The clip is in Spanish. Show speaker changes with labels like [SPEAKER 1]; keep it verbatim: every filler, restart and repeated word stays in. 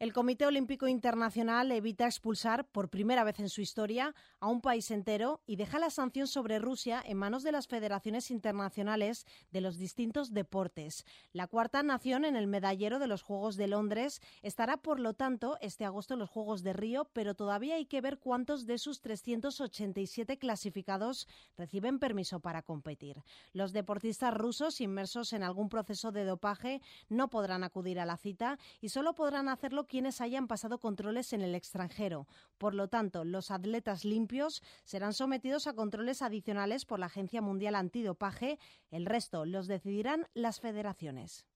[SPEAKER 1] El Comité Olímpico Internacional evita expulsar, por primera vez en su historia, a un país entero y deja la sanción sobre Rusia en manos de las federaciones internacionales de los distintos deportes. La cuarta nación en el medallero de los Juegos de Londres estará, por lo tanto, este agosto en los Juegos de Río, pero todavía hay que ver cuántos de sus trescientos ochenta y siete clasificados reciben permiso para competir. Los deportistas rusos inmersos en algún proceso de dopaje no podrán acudir a la cita y solo podrán hacerlo quienes hayan pasado controles en el extranjero. Por lo tanto, los atletas limpios serán sometidos a controles adicionales por la Agencia Mundial Antidopaje. El resto los decidirán las federaciones.